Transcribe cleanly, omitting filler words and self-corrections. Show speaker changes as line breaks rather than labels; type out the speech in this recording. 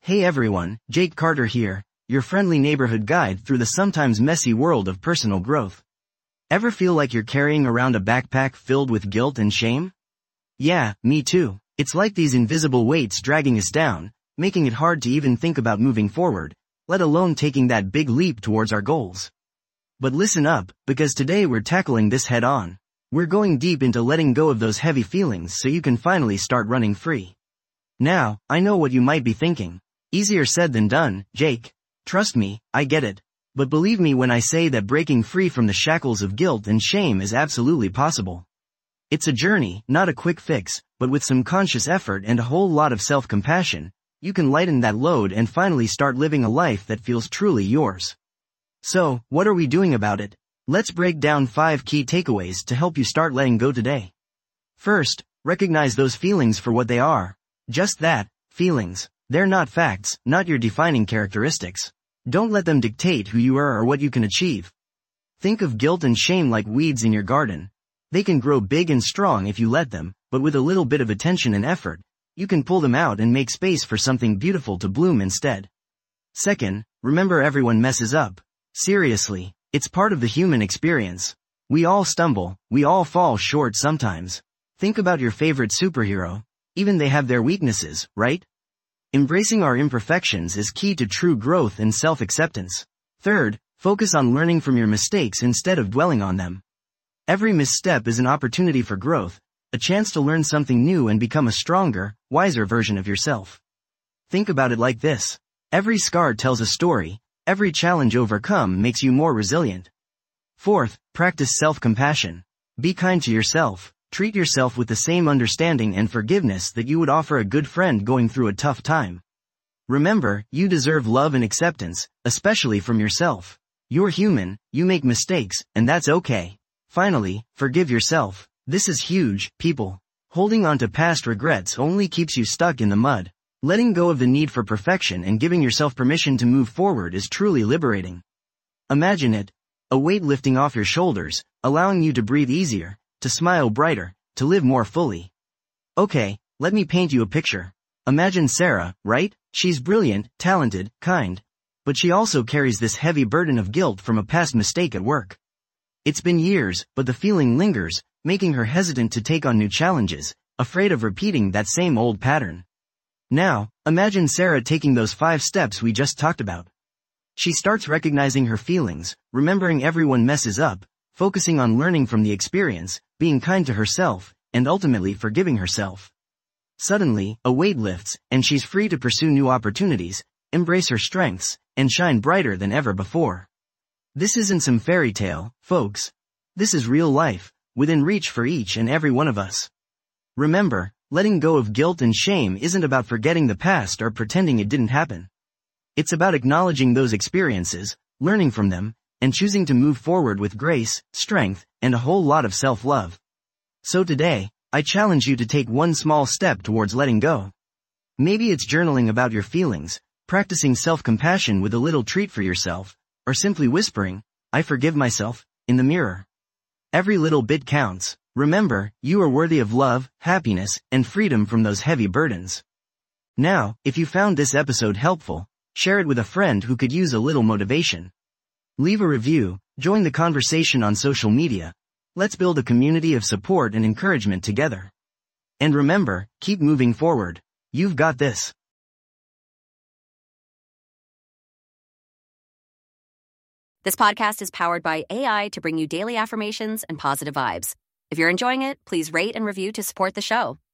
Hey everyone, Jake Carter here, your friendly neighborhood guide through the sometimes messy world of personal growth. Ever feel like you're carrying around a backpack filled with guilt and shame? Yeah, me too. It's like these invisible weights dragging us down, making it hard to even think about moving forward, let alone taking that big leap towards our goals. But listen up, because today we're tackling this head on. We're going deep into letting go of those heavy feelings so you can finally start running free. Now, I know what you might be thinking. Easier said than done, Jake. Trust me, I get it. But believe me when I say that breaking free from the shackles of guilt and shame is absolutely possible. It's a journey, not a quick fix, but with some conscious effort and a whole lot of self-compassion, you can lighten that load and finally start living a life that feels truly yours. So, what are we doing about it? Let's break down 5 key takeaways to help you start letting go today. First, recognize those feelings for what they are. Just that, feelings. They're not facts, not your defining characteristics. Don't let them dictate who you are or what you can achieve. Think of guilt and shame like weeds in your garden. They can grow big and strong if you let them, but with a little bit of attention and effort, you can pull them out and make space for something beautiful to bloom instead. Second, remember everyone messes up. Seriously, it's part of the human experience. We all stumble, we all fall short sometimes. Think about your favorite superhero. Even they have their weaknesses, right? Embracing our imperfections is key to true growth and self-acceptance. Third, focus on learning from your mistakes instead of dwelling on them. Every misstep is an opportunity for growth, a chance to learn something new and become a stronger, wiser version of yourself. Think about it like this. Every scar tells a story, every challenge overcome makes you more resilient. Fourth, practice self-compassion. Be kind to yourself. Treat yourself with the same understanding and forgiveness that you would offer a good friend going through a tough time. Remember, you deserve love and acceptance, especially from yourself. You're human, you make mistakes, and that's okay. Finally, forgive yourself. This is huge, people. Holding on to past regrets only keeps you stuck in the mud. Letting go of the need for perfection and giving yourself permission to move forward is truly liberating. Imagine it. A weight lifting off your shoulders, allowing you to breathe easier, to smile brighter, to live more fully. Okay, let me paint you a picture. Imagine Sarah, right? She's brilliant, talented, kind. But she also carries this heavy burden of guilt from a past mistake at work. It's been years, but the feeling lingers, making her hesitant to take on new challenges, afraid of repeating that same old pattern. Now, imagine Sarah taking those 5 steps we just talked about. She starts recognizing her feelings, remembering everyone messes up, focusing on learning from the experience, being kind to herself, and ultimately forgiving herself. Suddenly, a weight lifts, and she's free to pursue new opportunities, embrace her strengths, and shine brighter than ever before. This isn't some fairy tale, folks. This is real life, within reach for each and every one of us. Remember, letting go of guilt and shame isn't about forgetting the past or pretending it didn't happen. It's about acknowledging those experiences, learning from them, and choosing to move forward with grace, strength, and a whole lot of self-love. So today, I challenge you to take one small step towards letting go. Maybe it's journaling about your feelings, practicing self-compassion with a little treat for yourself, or simply whispering, "I forgive myself," in the mirror. Every little bit counts. Remember, you are worthy of love, happiness, and freedom from those heavy burdens. Now, if you found this episode helpful, share it with a friend who could use a little motivation. Leave a review, join the conversation on social media. Let's build a community of support and encouragement together. And remember, keep moving forward. You've got this.
This podcast is powered by AI to bring you daily affirmations and positive vibes. If you're enjoying it, please rate and review to support the show.